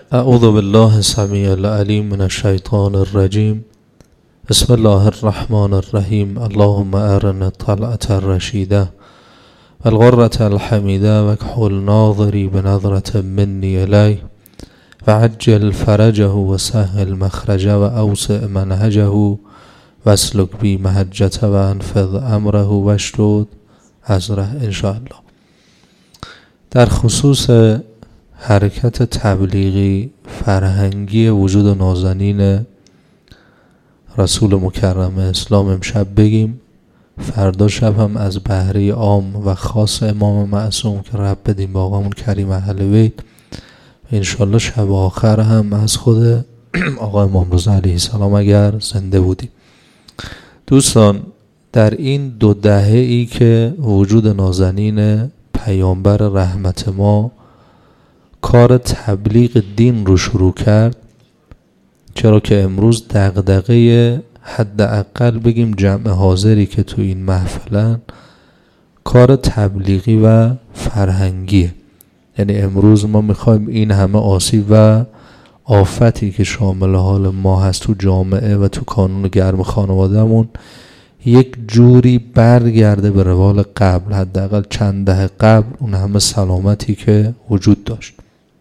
اعوذ بالله السمیع العلیم من الشیطان الرجیم. بسم الله الرحمن الرحیم. اللهم ارنا الطلعة الرشیده والغرة الحمیده واکحل ناظری بنظرة منی الیه وعجل فرجه وسهل مخرجه واوسع منهجه واسلک بی محجته وانفذ امره واشدد ازره انشاءالله. در خصوص حرکت تبلیغی فرهنگی وجود نازنین رسول مکرم اسلام امشب بگیم. فردا شب هم از بهره عام و خاص امام معصوم که رب بدیم با آقامون کریم اهل بیت، انشالله شب آخر هم از خود آقا امام رضا علیه السلام اگر زنده بودیم. دوستان، در این 2 دهه ای که وجود نازنین پیامبر رحمت ما کار تبلیغ دین رو شروع کرد، چرا که امروز دغدغه حداقل بگیم جمع حاضری که تو این محفلن کار تبلیغی و فرهنگیه. یعنی امروز ما میخوایم این همه آسیب و آفتی که شامل حال ما هست تو جامعه و تو کانون گرم خانوادهمون یک جوری برگرده به روال قبل، حداقل چند دهه قبل اون همه سلامتی که وجود داشت.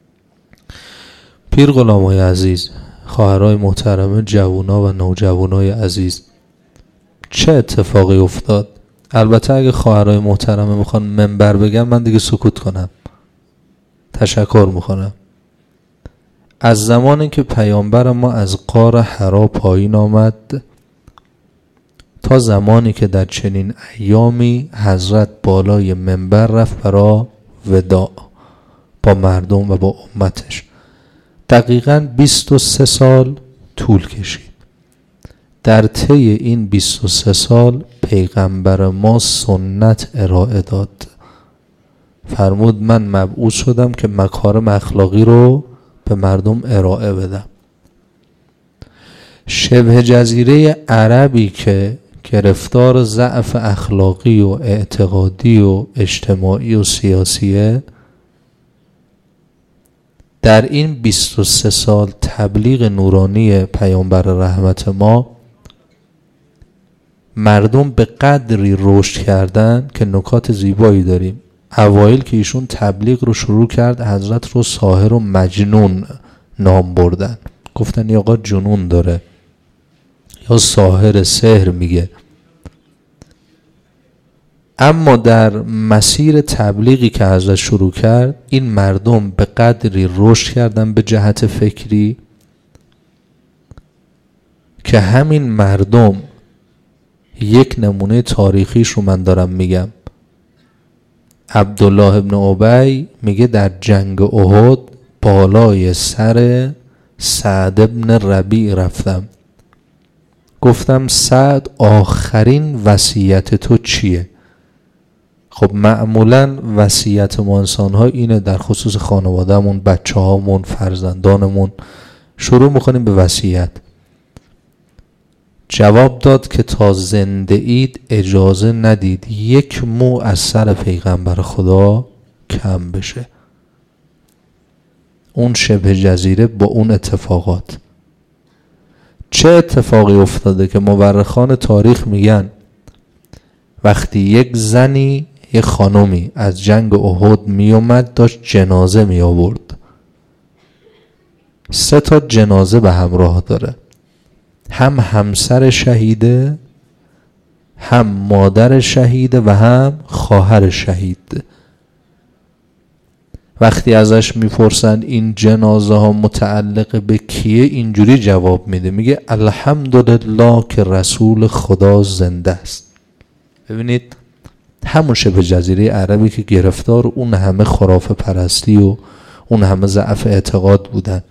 پیر غلامای عزیز، خواهرای محترم، جوونا و نوجوانای عزیز، چه اتفاقی افتاد؟ البته اگه خواهرای محترم میخوان منبر بگم من دیگه سکوت کنم، تشکر میکنم. از زمانی که پیامبر ما از غار حرا پایین آمد تا زمانی که در چنین ایامی حضرت بالای منبر رفت برای وداع با مردم و با امتش، دقیقاً 23 سال طول کشید. در طی این 23 سال پیغمبر ما سنت ارائه داد. فرمود من مبعوث شدم که مکارم اخلاقی رو به مردم ارائه بدم. شبه جزیره عربی که گرفتار ضعف اخلاقی و اعتقادی و اجتماعی و سیاسیه، در این 23 سال تبلیغ نورانی پیامبر رحمت ما مردم به قدری رشد کردن که نکات زیبایی داریم. اوایل که ایشون تبلیغ رو شروع کرد حضرت رو ساحر و مجنون نام بردن، گفتن یا آقا جنون داره یا ساحر سحر میگه. اما در مسیر تبلیغی که حضرت شروع کرد این مردم به قدری رشد کردن به جهت فکری که همین مردم، یک نمونه تاریخیش رو من دارم میگم. عبدالله ابن ابی میگه در جنگ احد بالای سر سعد ابن ربیع رفتم، گفتم سعد آخرین وصیت تو چیه؟ خب معمولا وصیت ما انسان ها اینه، در خصوص خانوادهمون، بچه هامون، فرزندانمون شروع میکنیم به وصیت. جواب داد که تا زنده اید اجازه ندید یک مو از سر پیغمبر خدا کم بشه. اون شبه جزیره با اون اتفاقات، چه اتفاقی افتاده که مورخان تاریخ میگن وقتی یک زنی، یک خانومی از جنگ احد میومد داشت جنازه می آورد، 3 تا جنازه به همراه داره، هم همسر شهیده، هم مادر شهیده و هم خواهر شهید. وقتی ازش میپرسن این جنازه ها متعلق به کیه، اینجوری جواب میده، میگه الحمدلله که رسول خدا زنده است. ببینید همون شبه جزیره عربی که گرفتار اون همه خرافه پرستی و اون همه ضعف اعتقاد بودن،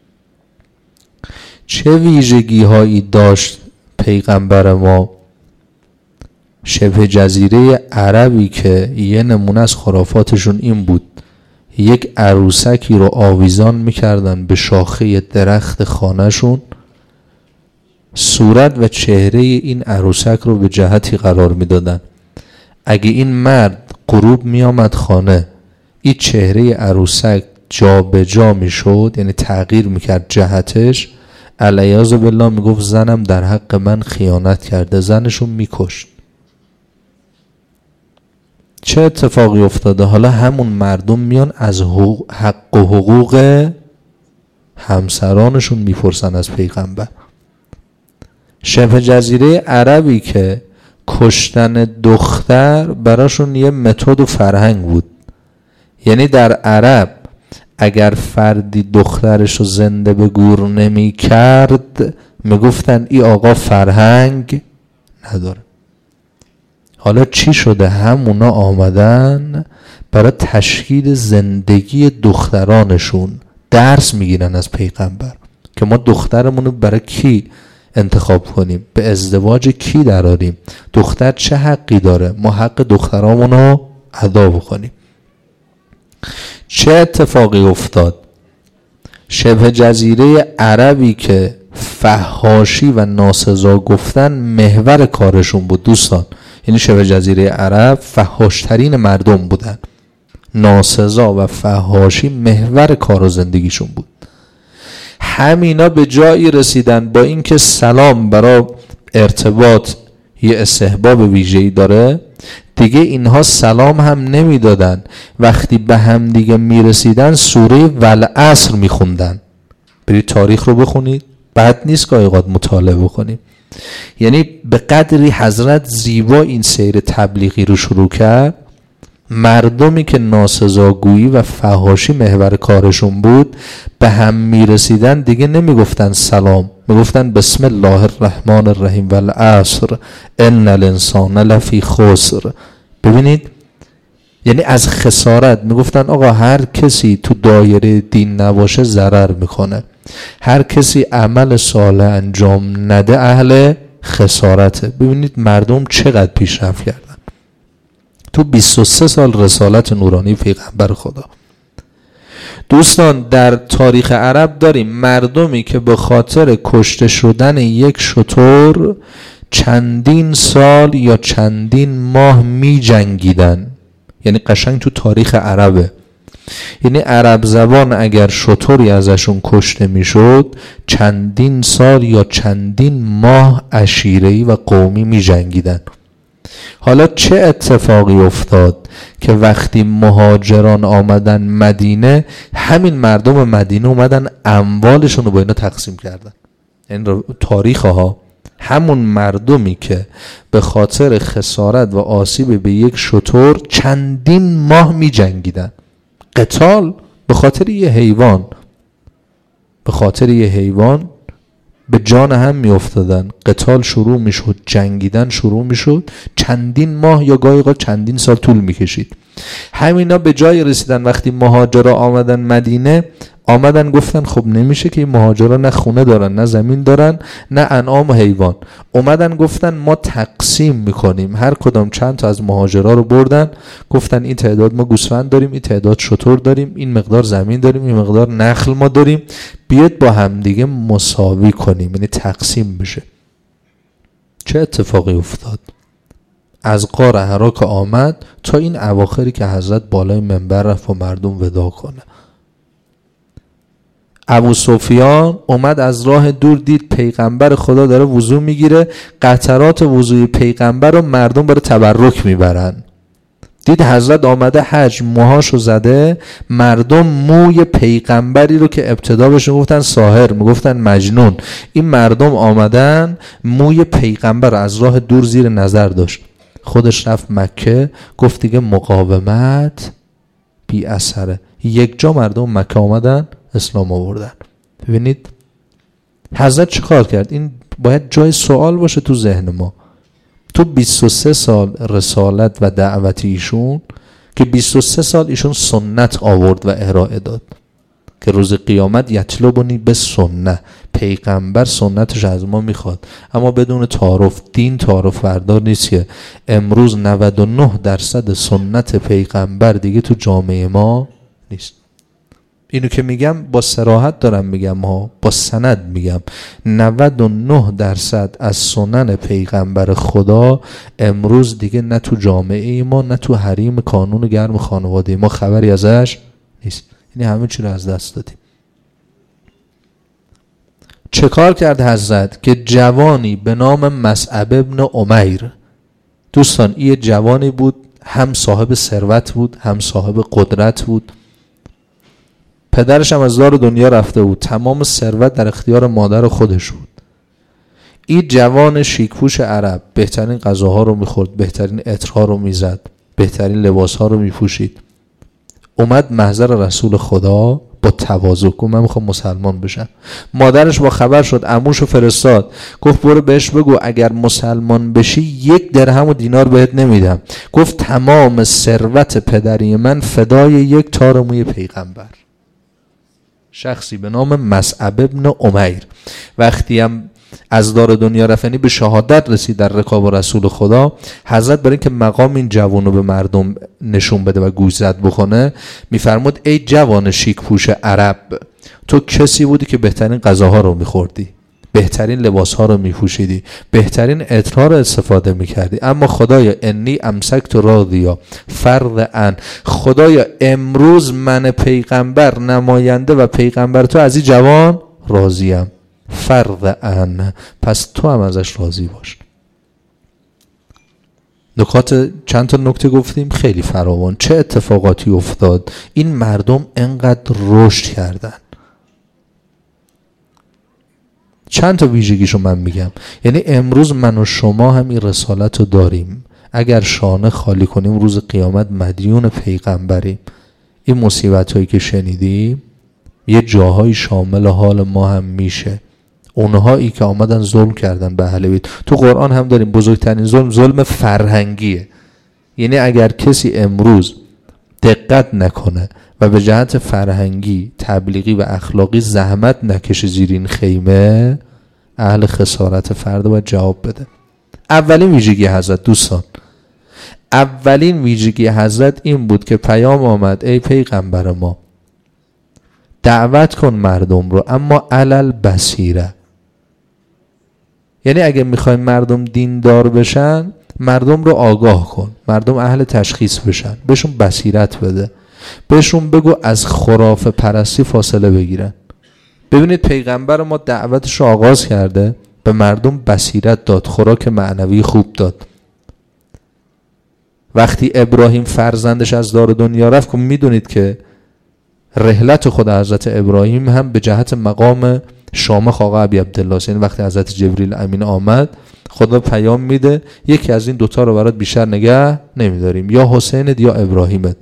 چه ویژگی هایی داشت پیغمبر ما؟ شبه جزیره عربی که یه نمونه از خرافاتشون این بود، یک عروسکی رو آویزان میکردن به شاخه درخت خانهشون، صورت و چهره این عروسک رو به جهتی قرار میدادن. اگه این مرد غروب می آمد خانه، این چهره عروسک جا به جا میشد، یعنی تغییر میکرد جهتش، علیاذ بالله میگفت زنم در حق من خیانت کرده، زنشو میکشت. چه اتفاقی افتاده؟ حالا همون مردم میان از حق و حقوق همسرانشون میپرسن از پیغمبر. شبه جزیره عربی که کشتن دختر براشون یه متد و فرهنگ بود. یعنی در عرب اگر فردی دخترشو زنده به گور نمی کرد میگفتن ای آقا فرهنگ نداره. حالا چی شده؟ همونا آمدن برای تشکیل زندگی دخترانشون درس میگیرن از پیغمبر که ما دخترمونو برای کی انتخاب کنیم، به ازدواج کی دراریم، دختر چه حقی داره، ما حق دخترامونو ادا بکنیم. چه اتفاقی افتاد؟ شبه جزیره عربی که فحاشی و ناسزا گفتن محور کارشون بود دوستان، یعنی شبه جزیره عرب فحاشترین مردم بودن، ناسزا و فحاشی محور کار و زندگیشون بود. همینا به جایی رسیدن با اینکه سلام برای ارتباط یه استحباب ویژه‌ای داره، دیگه اینها سلام هم نمیدادن. وقتی به هم دیگه میرسیدن سوره والعصر میخوندن. برید تاریخ رو بخونید، بد نیست که اوقات مطالعه بکنیم. یعنی به قدری حضرت زیبا این سیر تبلیغی رو شروع کرد، مردمی که ناسزاگویی و فحاشی محور کارشون بود به هم میرسیدن دیگه نمیگفتن سلام، میگفتن بسم الله الرحمن الرحیم والعصر ان الانسان لفی خسر. ببینید، یعنی از خسارت میگفتن آقا هر کسی تو دایره دین نباشه ضرر میکنه، هر کسی عمل صالح انجام نده اهل خسارته. ببینید مردم چقدر پیشرفت کردن تو 23 سال رسالت نورانی پیغمبر خدا. دوستان در تاریخ عرب داریم مردمی که به خاطر کشته شدن یک شتر چندین سال یا چندین ماه می جنگیدن. یعنی قشنگ تو تاریخ عربه. یعنی عرب زبان اگر شتری ازشون کشته می شد چندین سال یا چندین ماه عشیره‌ای و قومی می جنگیدن. حالا چه اتفاقی افتاد که وقتی مهاجران آمدن مدینه، همین مردم مدینه اومدن اموالشون رو با اینا تقسیم کردن. این تاریخ ها، همون مردمی که به خاطر خسارت و آسیب به یک شتر چندین ماه می جنگیدن، قتال به خاطر یه حیوان، به خاطر یه حیوان به جان هم می افتادن. قتال شروع می شد، جنگیدن شروع می شد، چندین ماه یا گاهی اوقات چندین سال طول می کشید. همینا به جای رسیدن وقتی مهاجرا آمدن مدینه، آمدن گفتن خب نمیشه که این مهاجرا نه خونه دارن نه زمین دارن نه انعام و حیوان. اومدن گفتن ما تقسیم میکنیم. هر کدام چند تا از مهاجرا رو بردن، گفتن این تعداد ما گوسفند داریم، این تعداد شتر داریم، این مقدار زمین داریم، این مقدار نخل ما داریم، بیاد با هم دیگه مساوی کنیم، یعنی تقسیم بشه. چه اتفاقی افتاد؟ از غار حرا که آمد تا این اواخری که حضرت بالای منبر رفت و مردم وداع کنه، ابو سفیان اومد از راه دور، دید پیغمبر خدا داره وضو میگیره، قطرات وضوی پیغمبر رو مردم برای تبرک میبرن. دید حضرت آمده حج، موهاشو زده، مردم موی پیغمبری رو که ابتدا بهش میگفتن ساحر، میگفتن مجنون، این مردم آمدن موی پیغمبر از راه دور زیر نظر داشت. خودش رفت مکه، گفت دیگه مقاومت بی اثره. یک جا مردم مکه آمدن اسلام آوردن. ببینید حضرت چه کار کرد؟ این باید جای سوال باشه تو ذهن ما. تو 23 سال رسالت و دعوت ایشون که 23 سال ایشون سنت آورد و ارائه داد که روز قیامت یطلبونی به سنت، پیغمبر سنتش از ما میخواد، اما بدون تعارف. دین تعارف بردار نیست که امروز 99% سنت پیغمبر دیگه تو جامعه ما نیست. اینو که میگم با صراحت دارم میگم ها، با سند میگم. 99% از سنن پیغمبر خدا امروز دیگه نه تو جامعه ما نه تو حریم کانون گرم خانواده ما خبری ازش نیست. یعنی همه چی رو از دست دادیم. چه کار کرد حضرت؟ که جوانی به نام مصعب ابن عمیر، دوستان این جوانی بود هم صاحب ثروت بود هم صاحب قدرت بود، پدرش هم از دار دنیا رفته بود، تمام ثروت در اختیار مادر خودش بود. این جوان شیکپوش عرب بهترین غذاها رو میخورد، بهترین عطرها رو میزد، بهترین لباسها رو میپوشید. اومد محضر رسول خدا با تواضع گفت من میخوام مسلمان بشم. مادرش با خبر شد، عموشو فرستاد، گفت برو بهش بگو اگر مسلمان بشی 1 درهم و دینار بهت نمیدم. گفت تمام ثروت پدری من فدای 1 تار موی پیغمبر. شخصی به نام مصعب ابن عمیر وقتی هم از دار دنیا رفتنی به شهادت رسید در رکاب رسول خدا، حضرت برای اینکه مقام این جوانو به مردم نشون بده و گوشزد بکنه میفرمود ای جوان شیک پوش عرب، تو کسی بودی که بهترین غذاها رو میخوردی، بهترین لباسها رو میپوشیدی، بهترین عطرها رو استفاده میکردی، اما خدایا انی امسکت راضیا فرض ان، خدایا امروز من پیغمبر نماینده و پیغمبر تو از این جوان راضیم، فرض ان، پس تو هم ازش راضی باش. چند تا نکته گفتیم خیلی فراوان. چه اتفاقاتی افتاد؟ این مردم انقدر رشد کردن. چند تا ویژگیشو من میگم. یعنی امروز من و شما هم این رسالت رو داریم، اگر شانه خالی کنیم روز قیامت مدیون پیغمبریم. این مصیبت هایی که شنیدیم یه جاهای شامل حال ما هم میشه. اونهایی که آمدن ظلم کردن به اهل بیت، تو قرآن هم داریم بزرگترین ظلم فرهنگیه. یعنی اگر کسی امروز دقت نکنه و به جهت فرهنگی، تبلیغی و اخلاقی زحمت نکشه زیر این خیمه، اهل خسارت فردا باید جواب بده. اولین ویژگی حضرت، دوستان، اولین ویژگی حضرت این بود که پیام آمد ای پیغمبر ما دعوت کن مردم رو، اما علل بصیره. یعنی اگه میخوایم مردم دیندار بشن، مردم رو آگاه کن، مردم اهل تشخیص بشن، بهشون بصیرت بده، بهشون بگو از خرافه پرستی فاصله بگیرن. ببینید پیغمبر ما دعوتش رو آغاز کرده، به مردم بصیرت داد، خوراک معنوی خوب داد. وقتی ابراهیم فرزندش از دار دنیا رفت، که میدونید که رحلت خود حضرت ابراهیم هم به جهت مقام شامخ آقا ابی عبدالله، یعنی وقتی حضرت جبریل امین آمد خدا پیام میده یکی از این دوتا رو برات بیشتر نگه نمیداریم، یا حسینت یا ابراهیمت.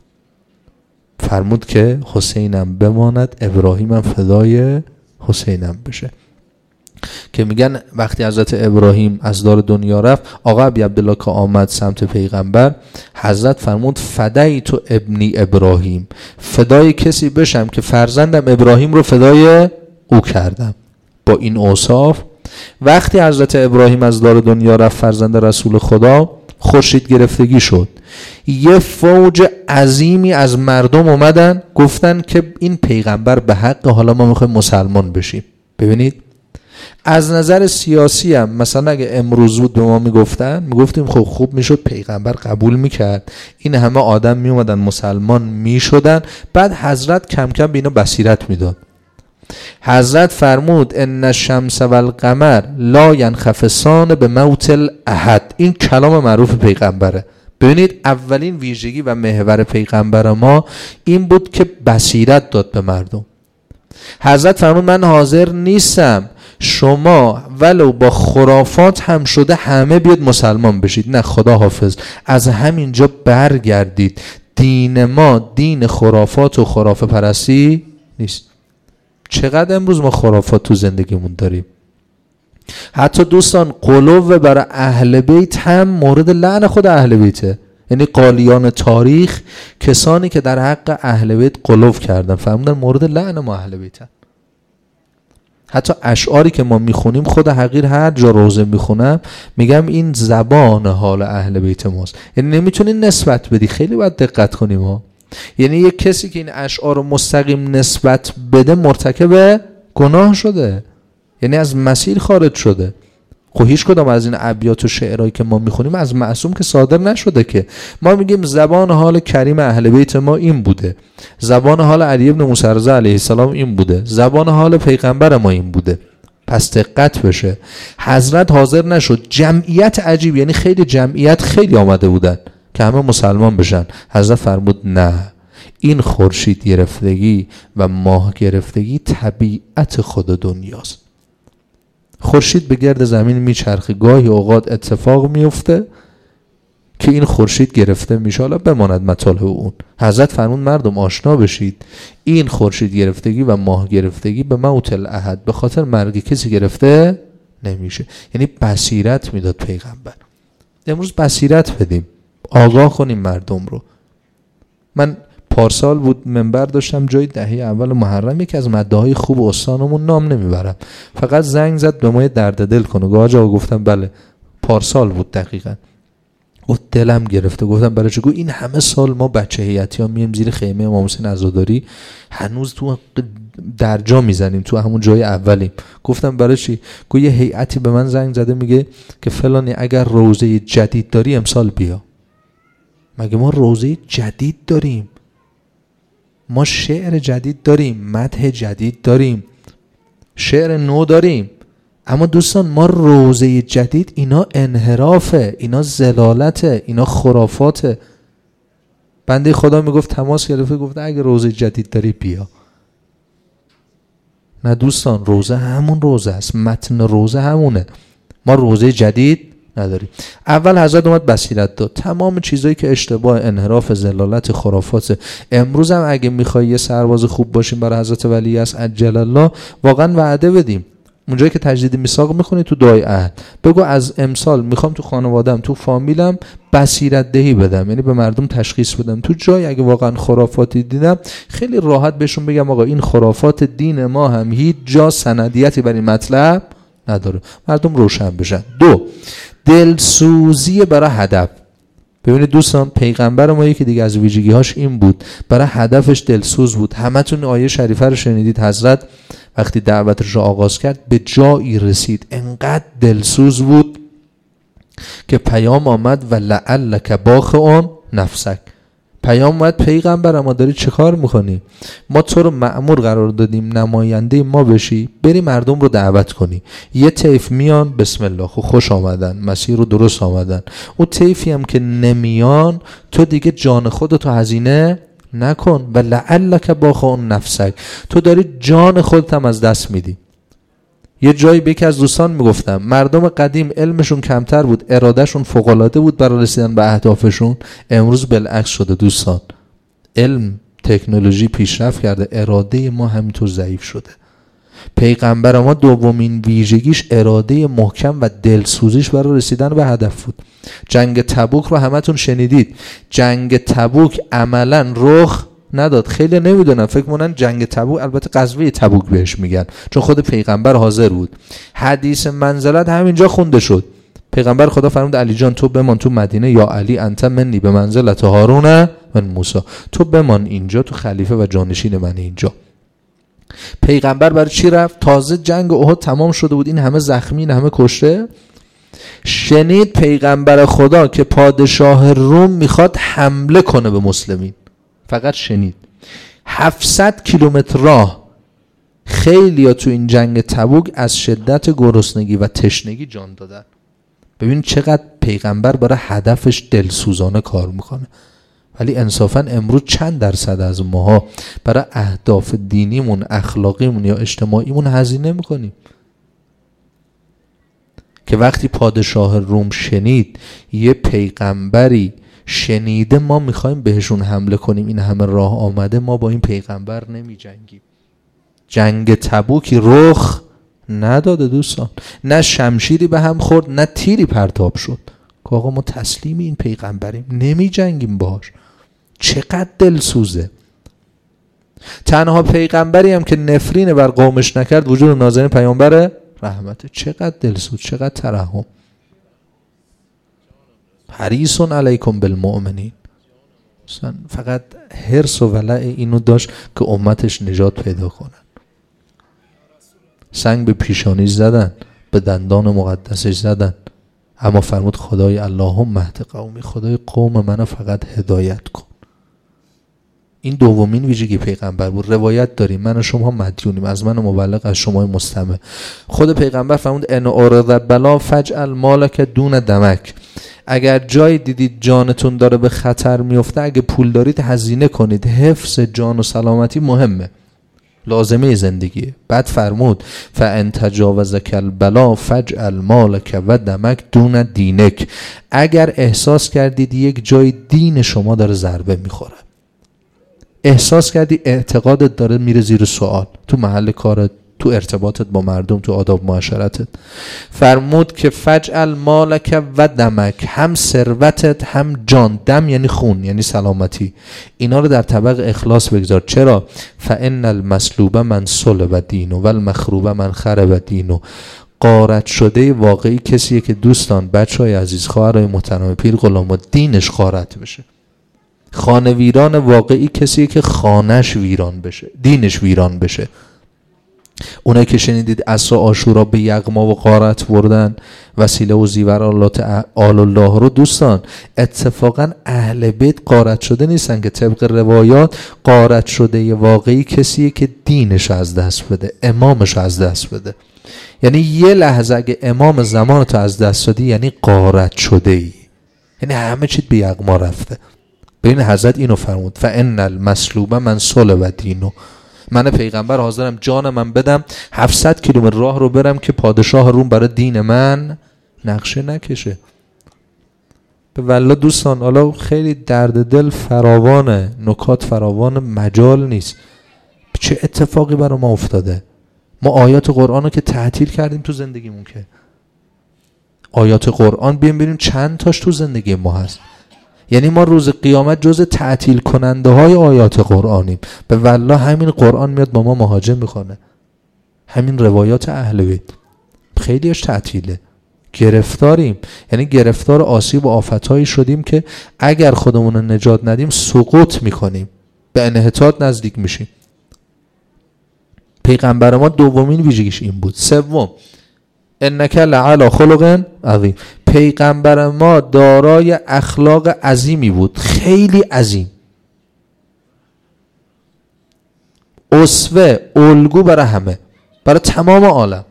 فرمود که حسینم بماند، ابراهیمم فدای حسینم بشه. که میگن وقتی حضرت ابراهیم از دار دنیا رفت، آقا ابی عبدالله که آمد سمت پیغمبر، حضرت فرمود فدایت ابنی ابراهیم، فدای کسی بشم که فرزندم ابراهیم رو فدای او کردم. با این اوصاف وقتی حضرت ابراهیم از دار دنیا رفت، فرزند رسول خدا، خورشید گرفتگی شد. یه فوج عظیمی از مردم اومدن گفتن که این پیغمبر به حق، حالا ما میخوایم مسلمان بشیم. ببینید از نظر سیاسی هم مثلا اگه امروز بود به ما میگفتیم خب خوب میشد پیغمبر قبول میکرد، این همه آدم میومدن مسلمان میشدن، بعد حضرت کم کم به اینا بصیرت میداد. حضرت فرمود ان الشمس والقمر لا ینخفضان به موت الاحد. این کلام معروف پیغمبره. ببینید اولین ویژگی و محور پیغمبر ما این بود که بصیرت داد به مردم. حضرت فرمود من حاضر نیستم شما ولو با خرافات هم شده همه بیاد مسلمان بشید، نه خدا حافظ، از همینجا برگردید. دین ما دین خرافات و خرافه پرستی نیست. چقدر امروز ما خرافات تو زندگیمون داریم. حتی دوستان قلوب برای اهل بیت هم مورد لعن خود اهل بیته. یعنی قالیان تاریخ، کسانی که در حق اهل بیت قلوب کردن، فرمودن مورد لعن ما اهل بیتن. حتی اشعاری که ما میخونیم، خود حقیر هر جا روزه میخونم میگم این زبان حال اهل بیت ماست. یعنی نمیتونی نسبت بدی، خیلی باید دقت کنیم ها. یعنی یک کسی که این اشعار رو مستقیم نسبت بده مرتکب گناه شده، یعنی از مسیر خارج شده. خب هیچ کدام از این ابیات و شعرهایی که ما میخونیم از معصوم که صادر نشده، که ما میگیم زبان حال کریم اهل بیت ما این بوده، زبان حال علی بن موسی رضا علیه السلام این بوده، زبان حال پیغمبر ما این بوده. پس دقت بشه. حضرت حاضر نشد، جمعیت عجیب، یعنی خیلی جمعیت خیلی آمده بودن که همه مسلمان بشن. حضرت فرمود نه، این خورشید گرفتگی و ماه گرفتگی طبیعت خود دنیاست. خورشید به گرد زمین میچرخه، گاهی اوقات اتفاق میفته که این خورشید گرفته میشه، حالا بماند مطالب اون. حضرت فرمود مردم آشنا بشید، این خورشید گرفتگی و ماه گرفتگی به موت الاحد، به خاطر مرگ کسی گرفته نمیشه. یعنی بصیرت میداد پیغمبر. امروز بصیرت بدیم، آگاه کنیم مردم رو. من پارسال بود منبر داشتم جای دهه اول محرم، یکی از مدعاهای خوب استانمون، نام نمیبرم، فقط زنگ زد به ما درد دل کنه. گاجا گفتم بله، پارسال بود دقیقاً. گفت دلم گرفته. گفتم برای چه؟ گفت این همه سال ما بچه هیئتی ها میم زیر خیمه امام حسین عزاداری، هنوز تو درجا میزنیم، تو همون جای اولیم. گفتم برای چی؟ گفت یه هیئتی به من زنگ زده میگه که فلانی اگر روزه جدید داری امسال بیا. مگه ما روزه جدید داریم؟ ما شعر جدید داریم، مدح جدید داریم، شعر نو داریم. اما دوستان ما روزه جدید، اینا انحرافه، اینا زلالته، اینا خرافاته. بنده خدا میگفت تماس گرفته، گفت اگه روزه جدید داری بیا. نه دوستان، روزه همون روزه است، متن روزه همونه. ما روزه جدید نداریم. اول حضرت اومد بصیرت داد، تمام چیزایی که اشتباه، انحراف، زلالت، خرافات. امروز هم اگه میخوای یه سرباز خوب باشیم برای حضرت ولی است عجل الله، واقعا وعده بدیم. اونجایی که تجدید میثاق میخونی تو دعای عهد، بگو از امسال میخوام تو خانوادم، تو فامیلم بصیرت دهی بدم، یعنی به مردم تشخیص بدم. تو جای اگه واقعا خرافاتی دیدم، خیلی راحت بهشون بگم آقا این خرافات دین ما هم هیچ جا سندیتی بر این مطلب نداره، مردم روشن بشن. 2، دلسوزی برای هدف. ببینید دوستان، پیغمبر ما یکی دیگه از ویژگی‌هاش این بود، برای هدفش دلسوز بود. همتون آیه شریفه رو شنیدید، حضرت وقتی دعوتش رو آغاز کرد به جایی رسید انقدر دلسوز بود که پیام آمد و لعلک باخع نفسک. پیام اومد پیغمبر ما داری چه کار میکنی؟ ما تو رو مأمور قرار دادیم نماینده ما بشی، بری مردم رو دعوت کنی. یه طیف میان بسم الله خوش آمدن، مسیر رو درست آمدن. اون طیفی هم که نمیان، تو دیگه جان خودتو هزینه نکن و لعلک باخع نفسک، تو داری جان خودت هم از دست میدی. یه جایی به یکی از دوستان میگفتم مردم قدیم علمشون کمتر بود، ارادهشون فوق‌العاده بود برای رسیدن به اهدافشون. امروز بالعکس شده دوستان، علم تکنولوژی پیشرفت کرده، اراده ما همینطور ضعیف شده. پیغمبر ما دومین ویژگیش اراده محکم و دلسوزیش برای رسیدن به هدف بود. جنگ تبوک رو همتون شنیدید. جنگ تبوک عملاً رخ نداد. خیلی نمیدونم، فکر مونن جنگ تبوک، البته غزوه تبوک بهش میگن چون خود پیغمبر حاضر بود. حدیث منزلت همینجا خونده شد. پیغمبر خدا فرمود علی جان تو بمان تو مدینه، یا علی انت منی به منزلت هارون من موسی، تو بمان اینجا، تو خلیفه و جانشین من اینجا. پیغمبر برای چی رفت؟ تازه جنگ احد تمام شده بود، این همه زخمی، این همه کشته. شنید پیغمبر خدا که پادشاه روم میخواد حمله کنه به مسلمین. فقط شنید. 700 کیلومتر راه. خیلیا تو این جنگ تبوک از شدت گرسنگی و تشنگی جان دادن. ببین چقدر پیغمبر برای هدفش دلسوزانه کار میکنه. ولی انصافا امروز چند درصد از ماها برای اهداف دینیمون، اخلاقیمون یا اجتماعیمون هزینه میکنیم؟ که وقتی پادشاه روم شنید یه پیغمبری شنیده ما میخوایم بهشون حمله کنیم، این همه راه آمده، ما با این پیغمبر نمی جنگیم. جنگ تبوکی رخ نداده دوستان، نه شمشیری به هم خورد، نه تیری پرتاب شد که آقا ما تسلیم این پیغمبریم، نمی جنگیم باش. چقدر دلسوزه. تنها پیغمبری هم که نفرین بر قومش نکرد وجود نازنین پیامبر رحمته. چقدر دلسوز، چقدر ترحم. حریص علیکم بالمؤمنین. فقط حرص و ولع اینو داشت که امتش نجات پیدا کنن. سنگ به پیشانی زدن، به دندان مقدسش زدن، اما فرمود خدای اللهم اهد قومی، خدای قوم منو فقط هدایت کن. این دومین ویژگی پیغمبر بود. روایت داریم، من و شما مدیونیم، از من مبلغ از شما مستمع. خود پیغمبر فرمود ان اورد بلا فجعل مالک دون دمک. اگر جایی دیدید جانتون داره به خطر میفته، اگه پول دارید هزینه کنید، حفظ جان و سلامتی مهمه، لازمه زندگیه. بعد فرمود فان تجاوزک البلا فجعل مالک و دمک دون دینک. اگر احساس کردید یک جای دین شما داره ضربه میخوره، احساس کردی اعتقادت داره میره زیر سوال، تو محل کارت، تو ارتباطت با مردم، تو آداب معاشرتت، فرمود که فجعل مالک و دمک، هم ثروتت هم جان، دم یعنی خون یعنی سلامتی، اینا رو در طبق اخلاص بگذار. چرا؟ فان المسلوب من صلب دینه و المخروب من خرب دینه. غارت شده واقعی کسیه که دوستان، بچهای عزیز، خواهرای محترم، پیر غلام، دینش غارت بشه. خانه ویران واقعی کسیه که خانهش ویران بشه، دینش ویران بشه. اونایی که شنیدید عصا عاشورا به یغما و غارت بردن، وسیله و زیور آل الله رو، دوستان اتفاقا اهل بیت غارت شده نیستن، که طبق روایات غارت شده واقعی کسیه که دینش از دست بده، امامش از دست بده. یعنی یه لحظه اگه امام زمان تو از دست دادی یعنی غارت شده ای، یعنی همه چیت به یغما رفته. ببین حضرت اینو فرمود فان المسلوب من صلب دینه. من پیغمبر حاضرم جان من بدم 700 کیلومتر راه رو برم که پادشاه روم برای دین من نقشه نکشه. به والله دوستان، حالا خیلی درد دل فراوانه، نکات فراوان، مجال نیست. چه اتفاقی برای ما افتاده؟ ما آیات قرآن رو که تعطیل کردیم تو زندگیمون. که آیات قرآن ببینیم چند تاش تو زندگی ما هست. یعنی ما روز قیامت جز تعطیل کننده های آیات قرآنیم. به والله همین قرآن میاد با ما مهاجم میکنه. همین روایات اهل بیت خیلیش تعطیله، گرفتاریم. یعنی گرفتار آسیب و آفتهایی شدیم که اگر خودمون رو نجات ندیم سقوط میکنیم، به انحطاط نزدیک میشیم. پیغمبر ما دومین ویژگیش این بود. سوم، انک لعلی خلق عظیم. پیغمبر ما دارای اخلاق عظیمی بود، خیلی عظیم، اسوه، الگو برای همه، برای تمام عالم.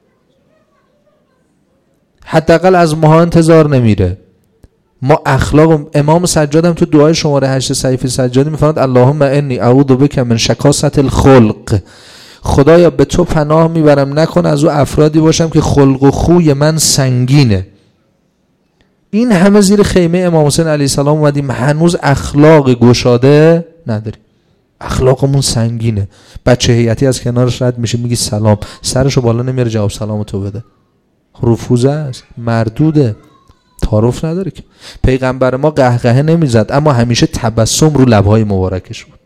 حداقل از ما انتظار نمیره. ما اخلاق امام سجاد هم تو دعای شماره 8 صحیفه سجادی میفرماد اللهم انی اعوذ بک من شکاست الخلق. خدایا به تو پناه میبرم نکن از او افرادی باشم که خلق و خوی من سنگینه. این همه زیر خیمه امام حسین علیه السلام اومدیم، هنوز اخلاق گشاده نداریم، اخلاقمون سنگینه. بچه هیئتی از کنارش رد میشه میگی سلام، سرشو بالا نمیاره جواب سلام تو بده. رفوزه است، مردوده، تعارف نداره. که پیغمبر ما قهقهه نمیزد اما همیشه تبسم رو لبهای مبارکش بود.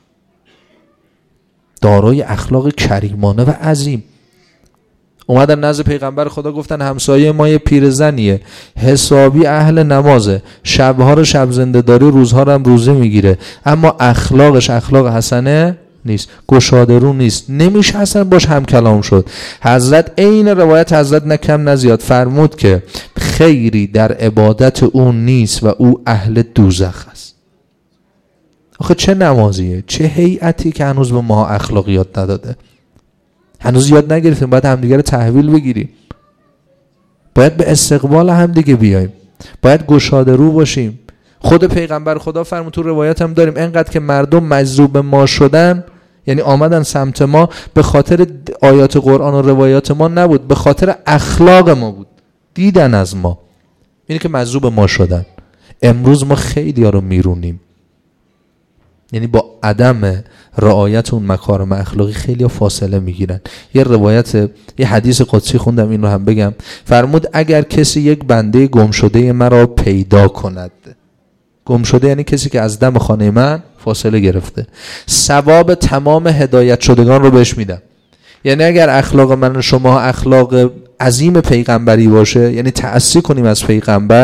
دارای اخلاق کریمانه و عظیم. اومدن نزد پیغمبر خدا گفتن همسایه ما یه پیرزنیه، حسابی اهل نمازه، شبها رو شب زنده داری، روزها رو هم روزه میگیره، اما اخلاقش اخلاق حسنه نیست، گشاده رو نیست، نمیشه اصلا باش هم کلام شد. حضرت عین روایت حضرت نکم نزیاد فرمود که خیری در عبادت او نیست و او اهل دوزخ است. آخه چه نمازیه، چه هیئتی که هنوز به ما اخلاقیات نداده، هنوز یاد نگرفتیم. باید همدیگه رو تحویل بگیریم، باید به استقبال همدیگه بیایم، باید گشاده رو باشیم. خود پیغمبر خدا فرمود، تو روایت هم داریم، انقدر که مردم مجذوب ما شدن، یعنی آمدن سمت ما، به خاطر آیات قرآن و روایات ما نبود، به خاطر اخلاق ما بود. دیدن از ما، اینه که مجذوب ما شدن. امروز ما خیلی ها رو میرونیم، یعنی با عدم رعایت اون مکارم اخلاقی خیلی فاصله میگیرن. یه روایت، یه حدیث قدسی خوندم، این رو هم بگم. فرمود اگر کسی یک بنده گم شده مرا پیدا کند، گم شده یعنی کسی که از دم خانه من فاصله گرفته، ثواب تمام هدایت شدگان رو بهش میدم. یعنی اگر اخلاق من و شما اخلاق عظیم پیغمبری باشه، یعنی تأسی کنیم از پیغمبر،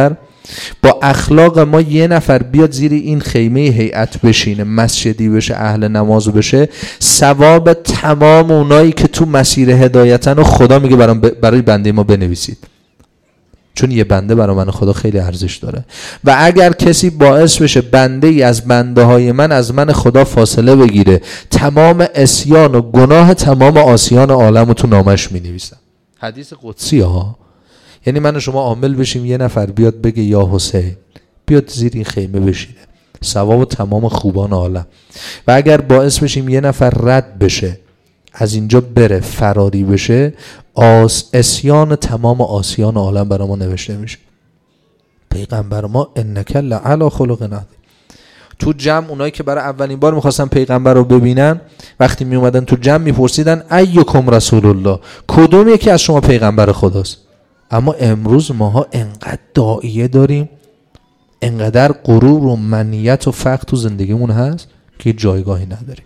با اخلاق ما یه نفر بیاد زیر این خیمه هیئت بشینه، مسجدی بشه، اهل نماز بشه، ثواب تمام اونایی که تو مسیر هدایتن و خدا میگه برای بنده ما بنویسید، چون یه بنده برای من خدا خیلی ارزش داره. و اگر کسی باعث بشه بنده ای از بنده های من از من خدا فاصله بگیره، تمام عصیان و گناه تمام عاصیان عالم رو تو نامش می نویسم. حدیث قدسی ها. یعنی من و شما عامل بشیم یه نفر بیاد بگه یا حسین، بیاد زیر این خیمه بشینه، ثواب تمام خوبان عالم. و اگر باعث بشیم یه نفر رد بشه، از اینجا بره، فراری بشه، عصیان تمام عاصیان عالم برای ما نوشته میشه. پیغمبر ما انک لعلی خلق عظیم. تو جمع اونایی که برای اولین بار میخواستن پیغمبر رو ببینن، وقتی میومدن تو جمع میپرسیدن ایکم رسول الله، کدوم یکی از شما پیغمبر خداست؟ اما امروز ماها انقدر داعیه داریم، انقدر غرور و منیت و فقر تو زندگیمون هست که جایگاهی نداریم.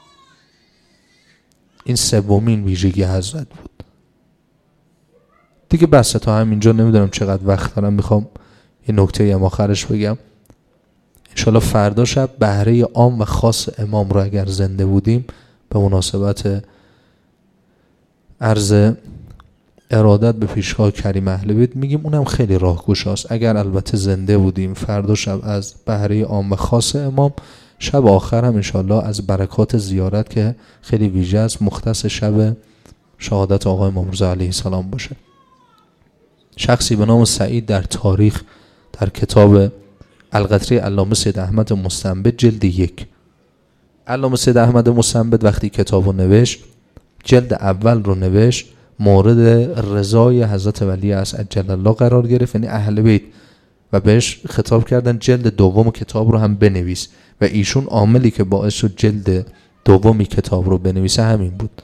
این سومین ویژگی حضرت بود. دیگه بسه تا همینجا، نمیدونم چقدر وقت دارم، میخوام یه نکته هم آخرش بگم. انشالله فردا شب بهره عام و خاص امام رو اگر زنده بودیم به مناسبت عرض ارادت به پیشگاه کریم اهل بیت میگیم، اونم خیلی راهگشاست. اگر البته زنده بودیم فردا شب از بهره عام و خاص امام، شب آخر هم انشالله از برکات زیارت که خیلی ویژه است، مختص شب شهادت آقای امام رضا علیه السلام باشه. شخصی به نام سعید در تاریخ در کتاب القطری علامه سید احمد مستنبط جلد 1، علامه سید احمد مستنبط وقتی کتاب رو نوشت، جلد اول رو نوشت، مورد رضای حضرت ولی عصر عجل الله قرار گرفت، یعنی اهل بیت، و بهش خطاب کردن جلد دوم کتاب رو هم بنویس، و ایشون عاملی که باعث شد جلد دومی کتاب رو بنویسه همین بود.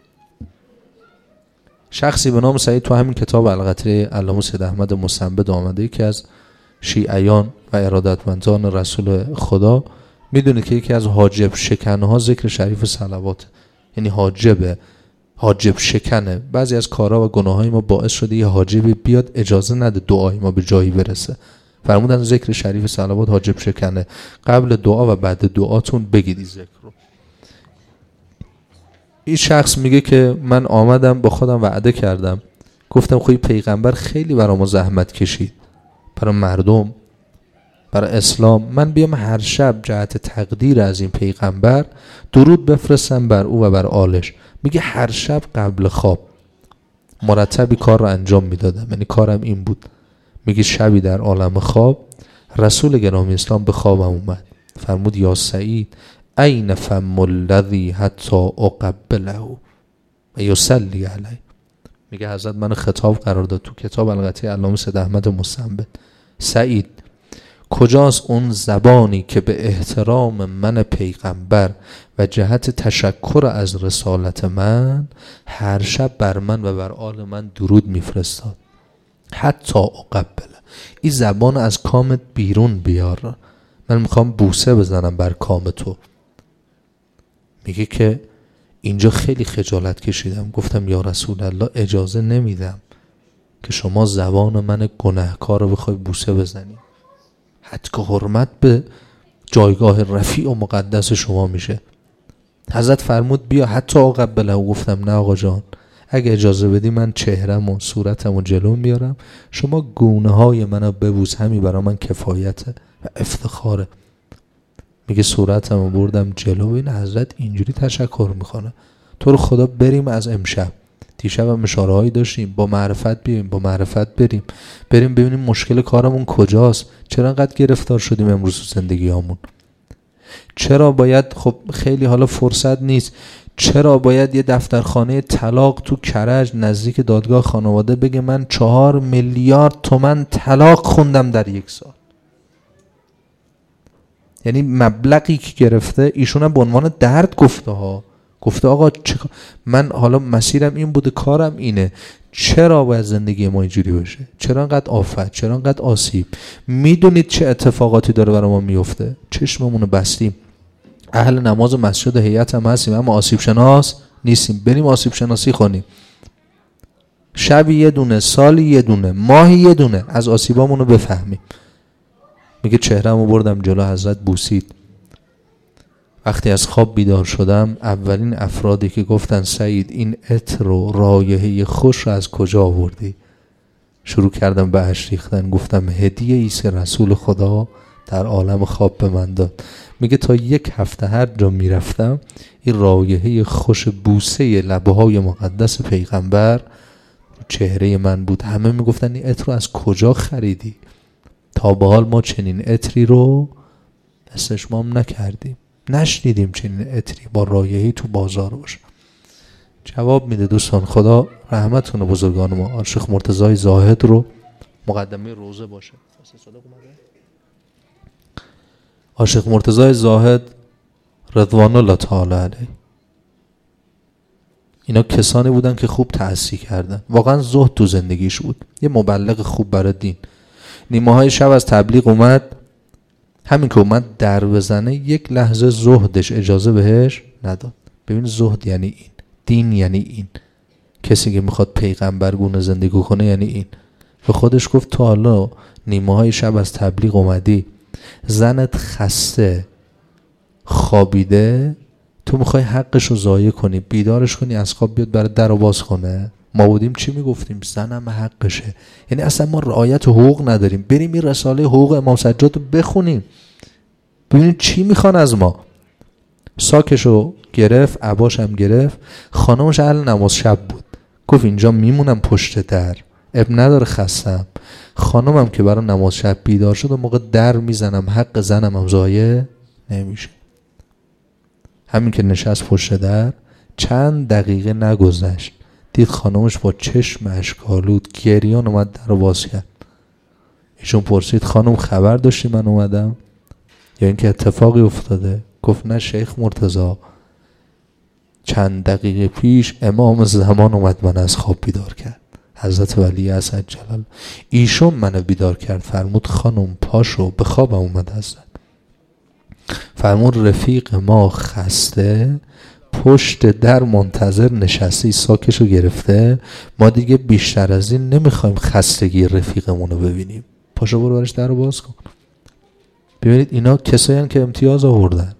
شخصی به نام سعید تو همین کتاب القطری علامه سید احمد مستنبط آمده که از شیعیان و ارادتمندان رسول خدا، میدونه که یکی از حاجب شکنها ذکر شریف صلوات، یعنی حاجب شکنه. بعضی از کارها و گناههای ما باعث شده یه حاجبی بیاد اجازه نده دعای ما به جایی برسه. فرمودن ذکر شریف صلوات حاجب شکنه، قبل دعا و بعد دعاتون بگید ذکر رو. این شخص میگه که من آمدم با خودم وعده کردم، گفتم خب پیغمبر خیلی برای ما زحمت کشید، برای مردم، برای اسلام، من بیام هر شب جهت تقدیر از این پیغمبر درود بفرستم بر او و بر آلش. میگه هر شب قبل خواب مرتبی کار رو انجام میدادم، یعنی کارم این بود. میگه شبی در عالم خواب رسول گرامی اسلام به خوابم اومد، فرمود یا سعید این فم الذی حتی اقبله و یصلی علیه. میگه حضرت منو خطاب قرار داد تو کتاب القطری علامه سید احمد مستنبط، سعید کجاست اون زبانی که به احترام من پیغمبر و جهت تشکر از رسالت من هر شب بر من و بر آل من درود میفرستاد، حتی اقبله. این زبان از کامت بیرون بیار، من میخوام بوسه بزنم بر کام تو. میگه که اینجا خیلی خجالت کشیدم، گفتم یا رسول الله اجازه نمیدم که شما زبان من گناهکار رو بخوای بوسه بزنی، حتی که حرمت به جایگاه رفیع و مقدس شما میشه. حضرت فرمود بیا حتی اقبله. گفتم نه آقا جان، اگه اجازه بدی من چهرم و صورتم و جلو میارم، شما گونه های منو ببوس، همین برای من کفایته و افتخاره. میگه صورتمو بردم جلو، این حضرت اینجوری تشکر میکنه. تو رو خدا بریم از امشب، دیشب هم اشاره هایی داشتیم، با معرفت بیایم، با معرفت بریم ببینیم مشکل کارمون کجاست، چرا انقدر گرفتار شدیم امروز تو زندگیامون، چرا باید، خب خیلی حالا فرصت نیست، چرا باید یه دفترخانه طلاق تو کرج نزدیک دادگاه خانواده بگه من 4 میلیارد تومان طلاق خوندم در 1 سال. یعنی مبلغی که گرفته ایشون هم به عنوان درد گفته آقا من حالا مسیرم این بوده، کارم اینه، چرا باید زندگی ما اینجوری باشه، چرا انقدر آفت، چرا انقدر آسیب. میدونید چه اتفاقاتی داره برای ما میفته، چشممونو بستیم، اهل نماز مسجد و هیئت هم هستیم اما آسیب شناس نیستیم. بریم آسیب شناسی کنیم، شبی یه دونه، سالی یه دونه، ماهی یه دونه از آسیبامونو بفهمیم. میگه چهره‌مو بردم جلو حضرت بوسید. وقتی از خواب بیدار شدم اولین افرادی که گفتن سعید این عطر و رایحه خوش رو از کجا آوردی؟ شروع کردم به اشک ریختن. گفتم هدیه ایست رسول خدا در عالم خواب به من داد. میگه تا 1 هفته هر جا میرفتم این رایحه خوش بوسه لبهای مقدس پیغمبر رو چهره من بود. همه میگفتن این عطر رو از کجا خریدی؟ تا به حال ما چنین عطری رو استشمام نکردیم، نشنیدیم چنین عطری با رایحه‌ای تو بازار باشه. جواب میده دوستان، خدا رحمت کنه بزرگان ما. شیخ مرتضی زاهد رو مقدمه روزه باشه. شیخ مرتضی زاهد رضوان الله تعالی علیه، اینا کسانی بودن که خوب تأسیس کردن. واقعا زهد تو زندگیش بود، یه مبلغ خوب برای دین. نیمه های شب از تبلیغ اومد، همین که اومد در بزنه 1 لحظه زهدش اجازه بهش نداد. ببین زهد یعنی این، دین یعنی این. کسی که میخواد پیغمبر گونه زندگی کنه یعنی این. به خودش گفت تا حالا نیمه های شب از تبلیغ اومدی، زنت خسته خوابیده، تو میخوای حقش رو ضایع کنی، بیدارش کنی از خواب بیاد برای در رو باز کنه؟ ما بودیم چی میگفتیم؟ زنم حقشه. یعنی اصلا ما رعایت حقوق نداریم. بریم این رساله حقوق امام سجاد رو بخونیم ببینیم چی میخوان از ما. ساکشو گرفت، عباش هم گرفت. خانمش اهل نماز شب بود، گفت اینجا میمونم پشت در، اب نداره خستم. خانمم که برای نماز شب بیدار شد و موقع در میزنم، حق زنم هم ضایع نمیشه. همین که نشست پشت در، چند دقیقه نگذشت دید خانمش با چشم اشک‌آلود گریان اومد در رو باز کرد. ایشون پرسید خانم خبر داشتی من اومدم یا اینکه اتفاقی افتاده؟ گفت نه شیخ مرتضی، چند دقیقه پیش امام زمان اومد من از خواب بیدار کرد، حضرت ولی اسد جلال. ایشون منو بیدار کرد، فرمود خانم پاشو، به خوابم اومد حضرت. فرمود رفیق ما خسته پشت در منتظر نشستی، ساکشو گرفته، ما دیگه بیشتر از این نمیخوایم خستگی رفیقمونو ببینیم، پاشو برو برش در رو باز کن. ببینید اینا کسایی هستن که امتیاز آوردن.